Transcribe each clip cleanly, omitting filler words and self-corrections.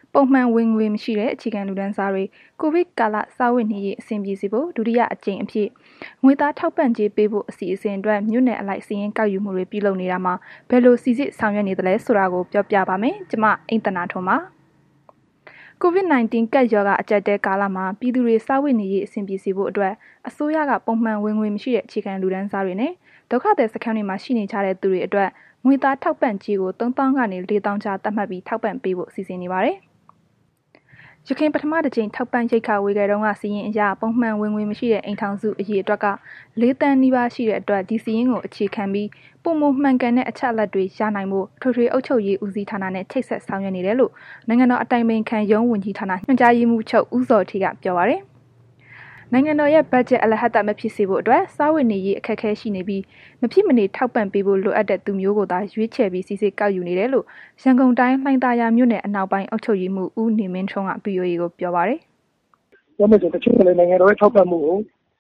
ပုံမှန်ဝင်ငွေမရှိတဲ့အခြေခံလူတန်းစားတွေကိုဗစ်ကာလစားဝတ်နေရေးအဆင်ပြေစေဖို့ဒုတိယအကြိမ်အဖြစ်ငွေသားထောက်ပံ့ကြေးပေးဖို့အစီအစဉ်အတွက်မြို့နယ်အလိုက်စာရင်းကောက်ယူမှုတွေပြုလုပ်နေတာမှာဘယ်လိုစီစစ်ဆောင်ရွက်နေသလဲဆိုတာကိုပြောပြပါမယ်။ကျွန်မအိမ့်တနာထွန်းပါ။ COVID-19 ကပ်ရောဂါအကျပ်တဲကာလမှာပြည်သူတွေစားဝတ်နေရေးအဆင်ပြေစေဖို့အတွက်အစိုးရကပုံမှန်ဝင်ငွေမရှိတဲ့အခြေခံလူတန်းစားတွေနဲ့ဒုက္ခသည်စခန်းတွေမှာရှိနေကြတဲ့သူတွေအတွက်ငွေသားထောက်ပံ့ကြေးကို3000ကနေ4000ကျပ်သတ်မှတ်ပြီးထောက်ပံ့ပေးဖို့စီစဉ်နေပါတယ်။ရခိုင်ပထမတစ်ကြိမ်ထောက်ပံ့ရိက္ခာဝေခဲ့တုန်းကစီရင်အရပုံမှန်ဝင်ငွေမရှိတဲ့အိမ်ထောင်စုအရေအတွက်က4 တန်းနီးပါးရှိတဲ့အတွက်ဒီစီရင်ကိုအခြေခံပြီးပုံမမှန်ကန်တဲ့အချက်အလက်တွေရနိုင်ဖို့ထွေထွေအုပ်ချုပ်ရေးဦးစီးဌာနနဲ့ချိတ်ဆက်ဆောင်ရွက်နေတယ်လို့နိုင်ငံတော်အတိုင်ပင်ခံရုံးဝန်ကြီးဌာနညွှန်ကြားရေးမှူးချုပ်ဦးစောထေးကပြောပါတယ်။နိုင်ငံတော်ရဲ့ဘတ်ဂျက်အလဟတ်မဖြစ်စေဖို့အတွက်စားဝတ်နေရေးအခက်အခဲရှိနေပြီးမဖြစ်မနေထောက်ပံ့ပေးဖို့လိုအပ်တဲ့သူမျိုးကိုသာရွေးချယ်ပြီးစီစစ်ကောက်ယူနေတယ်လို့ရန်ကုန်တိုင်းလှိုင်သာယာမြို့နယ်အနောက်ပိုင်းအုပ်ချုပ်ရေးမှူးဦးနေမင်းထွန်းက VOA ကိုပြောပါတယ်။ပြောမယ်ဆိုတချို့လည်းနိုင်ငံတော်ရဲ့ထောက်ပံ့မှုကို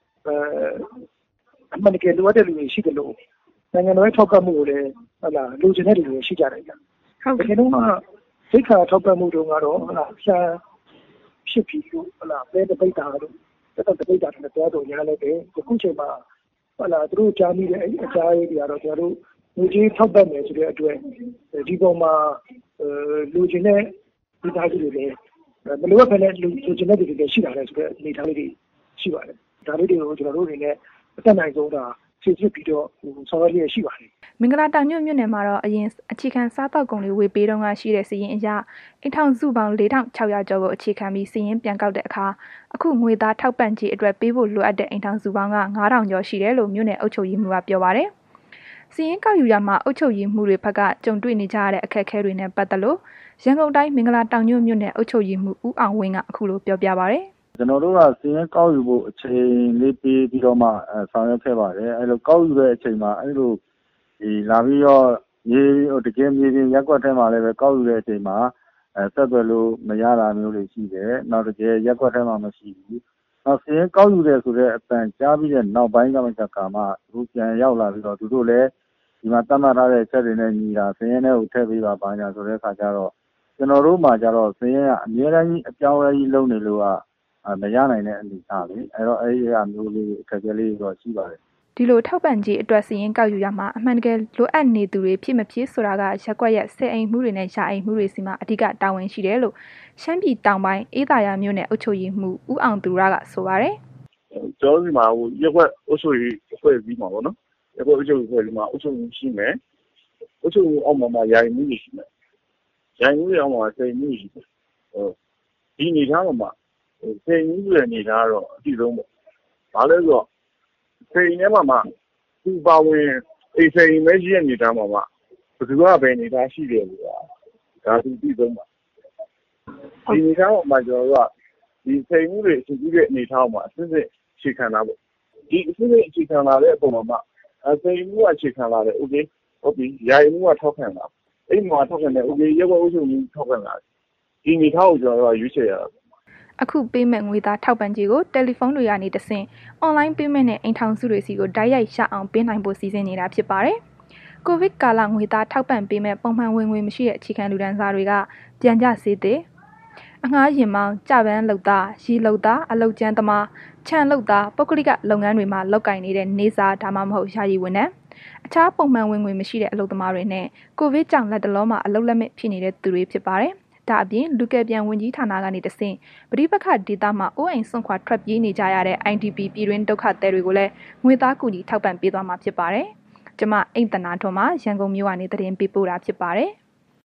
အမှန်တကယ်လိုအပ်တဲ့လူတွေရှိတယ်လို့နိုင်ငံတော်ရဲ့ထောက်ပံ့မှုကိုလည်းလိုချင်တဲ့လူတွေရှိကြတယ်ဗျ။ဟုတ်ကဲ့တော့ရိက္ခာထောက်ပံ့မှုတုန်းကတော့ဆန်ဖြစ်ပြီးလို့ပဲတပိတ်တာလို့တက်တပိတ်တာနဲ့တွားတော့ရလည်းပဲအခုချိန်မှာသူတို့ကြားမိတဲ့အကြားရေးတွေကတော့ကျွန်တော်တို့ငွေကြေးထောက်ပံ့မယ်ဆိုတဲ့အတွက်ဒီပုံမှာလူချင်းတဲ့ဒီသားကြီးတွေလည်းမလိုအပ်ဘဲနဲ့လူချင်းတဲ့တွေလည်းရှိတာလဲဆိုတဲ့အနေအထားလေးတွေရှိပါတယ်ဒါလေးတွေကိုကျွန်တော်တို့အနေနဲ့အတက်နိုင်ဆုံးစစ်ပြီးတော့ဆောင်ရွက်ရရှိပါတယ်မင်္ဂလာတောင်ညွန့်မြို့နယ်မှာတော့အရင်အခြေခံစားတောက်ကုန်တွေဝေပေးတော့ရှိတဲ့စီရင်အရအိမ်ထောင်စုပေါင်း4600ကျော်ကိုအခြေခံပြီးစီရင်ပြန်ကောက်တဲ့အခါအခုငွေသားထောက်ပံ့ကြေးအတွက်ပေးဖို့လိုအပ်တဲ့အိမ်ထောင်စုပေါင်းက9000ကျော်ရှိတယ်လို့မြို့နယ်အုပ်ချုပ်ရေးမှူးကပြောပါတယ်။စီရင်ကောက်ယူရမှာအုပ်ချုပ်ရေးမှူးတွေဘက်ကကြုံတွေ့နေကြရတဲ့အခက်အခဲတွေနဲ့ပတ်သက်လို့ရန်ကုန်တိုင်းမင်္ဂလာတောင်ညွန့်မြို့နယ်အုပ်ချုပ်ရေးမှူးဦးအောင်ဝင်းကအခုလိုပြောပြပါတယ်။ကျွန်တော်တို့ကစီရင်ကောက်ယူဖို့အချိန်လေးပေးပြီးတော့မှဆောင်ရွက်ခဲ့ပါတယ်။အဲ့လိုကောက်ယူတဲ့အချိန်မှာအဲ့လိုလာပြီးတော့တကယ်မြေပြင်ရက်ကွက်ထဲမှာလည်းပဲကောက်ယူတဲ့အချိန်မှာဆက်သွယ်လို့မရတာမျိုးတွေရှိတယ်။နောက်တကယ်ရက်ကွက်ထဲမှာမရှိဘူး။နောက်စီရင်ကောက်ယူတယ်ဆိုတဲ့အတန်ကြားပြီးတဲ့နောက်ပိုင်းကမှသူပြန်ရောက်လာပြီးတော့သူတို့လည်းဒီမှာတတ်မှတ်ထားတဲ့ချက်တွေနဲ့ညီတာစီရင်ထဲကိုထည့်ပေးပါဘာညာဆိုတဲ့အခါကျတော့ကျွန်တော်တို့မှာကျတော့စီရင်ကအများကြီးအပြောင်းအလဲကြီးလုပ်နေလို့မရနိုင်တဲ့အနေအထားလေအဲ့တော့အဲ့ဒီအမျိုးလေးအခက်အခဲလေးတော့ရှိပါတယ်ဒီလိုထောက်ပံ့ကြေးအတွက်စီရင်ကောက်ယူရမှာအမှန်တကယ်လိုအပ်နေသူတွေဖြစ်မဖြစ်ဆိုတာကရက်ကွက်ရဲ့10အိမ်မှုတွေနဲ့ရှာအိမ်မှုတွေစီမှာအဓိကတာဝန်ရှိတယ်လို့ရှမ်းပြည်တောင်ပိုင်းအေးသာယာမြို့နယ်အုပ်ချုပ်ရေးမှူးဦးအောင်သူရကဆိုပါတယ်။ကျွန်တော်ဒီမှာရက်ကွက်အုပ်ချုပ်ရေးအဖွဲ့အစည်းမှာပေါ့နော်။ရက်ကွက်အုပ်ချုပ်ရေးအဖွဲ့ဒီမှာအုပ်ချုပ်ရေးရှိမယ်။အုပ်ချုပ်ရေးအောက်မှာယာယီမှုတွေရှိမယ်။ယာယီမှုတွေအောက်မှာ10အိမ်မှုရှိတယ်။ဒီနေသားမှာ10အိမ်မှုရဲ့နေသားတော့အတိဆုံးပေါ့။ဘာလဲဆိုတော့10အိမ်ထဲမှာသူပါဝင်အိမ်10အိမ်ပဲရှိတဲ့နေသားမှာဘယ်သူကဘယ်နေသားရှိတယ်ဆိုတာဒါသူသိဆုံးပါဒီနေသားမှာကျွန်တော်တို့ကဒီ10မှုတွေအစီအစဉ်အနေထားမှာအစစ်စစ်အခြေခံတာပေါ့ဒီအစစ်စစ်အခြေခံလာတဲ့အပေါ်မှာ10မှုကအခြေခံလာတယ်โอเคဟုတ်ပြီယာယီမှုကထောက်ခံလာအဲ့မှာထောက်ခံတယ်โอเคရက်ကွက်အုပ်ချုပ်မှုထောက်ခံလာဒီနေသားကိုကျွန်တော်တို့ကရွေးချယ်ရတာအခုပေးမဲ့ငွေသားထောက်ပံ့ကြေးကိုတယ်လီဖုန်းတွေကနေတဆင့် online payment နဲ့အိမ်ထောင်စုတွေစီကိုတိုက်ရိုက်ရအောင်ပေးနိုင်ဖို့စီစဉ်နေတာဖြစ်ပါတယ်။ကိုဗစ်ကာလငွေသားထောက်ပံ့ပေးမဲ့ပုံမှန်ဝင်ငွေမရှိတဲ့အခြေခံလူတန်းစားတွေကပြန်ကြစေသည်အငှားရင်မောင်းကြပန်းလုပ်သားရီလုပ်သားအလုပ်ကျန်းသမားခြံလုပ်သားပုဂ္ဂလိကလုပ်ငန်းတွေမှာလုပ်ကိုင်နေတဲ့နေစားဒါမှမဟုတ်ယာယီဝန်ထမ်းအခြားပုံမှန်ဝင်ငွေမရှိတဲ့အလုပ်သမားတွေနဲ့ကိုဗစ်ကြောင့်လက်တလုံးမှာအလုပ်လက်မဲ့ဖြစ်နေတဲ့သူတွေဖြစ်ပါတယ်။ဒါအပြင်လူကယ်ပြန်ဝန်ကြီးဌာနကနေတဆင့်ပဋိပက္ခဒေသမှာအိုးအိမ်ဆွန့်ခွာထွက်ပြေးနေကြရတဲ့ IDP ပြည်တွင်းဒုက္ခသည်တွေကိုလည်းငွေသားကူညီထောက်ပံ့ပေးသွားမှာဖြစ်ပါတယ်။ကျွန်မအိမ့်တနာထွန်းမှရန်ကုန်မြို့ကနေသတင်းပေးပို့တာဖြစ်ပါတယ်။